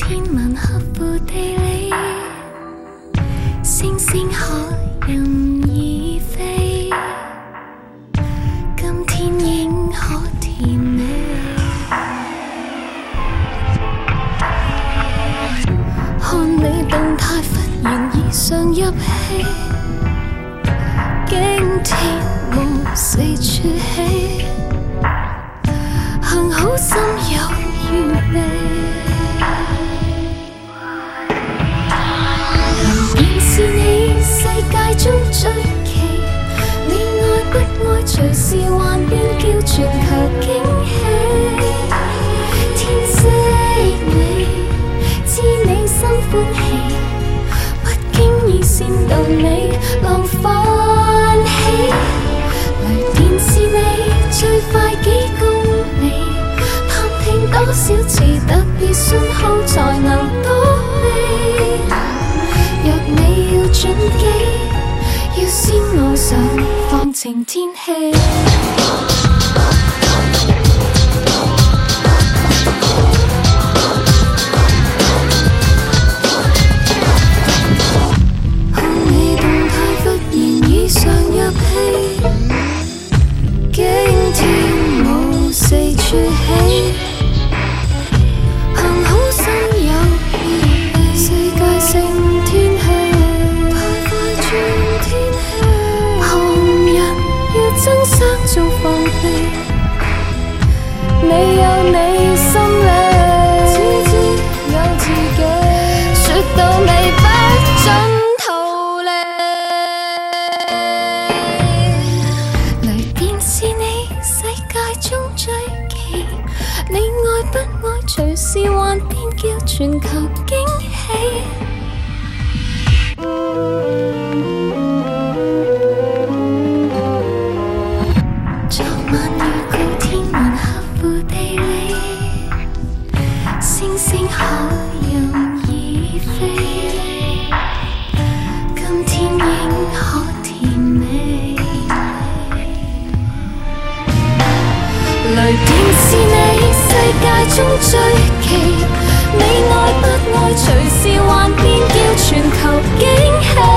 天文合乎地理，星星可任意飛，今天應可甜美。看你動態忽然異常入戲，驚天無四處起，幸好心有餘味。便是你世界中最奇，你愛不愛隨時幻變，叫全球驚喜。天色你知你心歡喜，不經意煽動你浪翻起。雷電是你最快幾公里，探聽多少次特別信號才能躲避。若你要轉機，要先愛上放晴天氣。你有你心理，自有自己，說到尾不准逃離。雷電是你世界中最奇，你愛不愛隨時幻變，叫全球驚喜。可任意飛，今天應可甜美。雷電是你世界中最奇，你愛不愛隨時幻變，叫全球驚喜。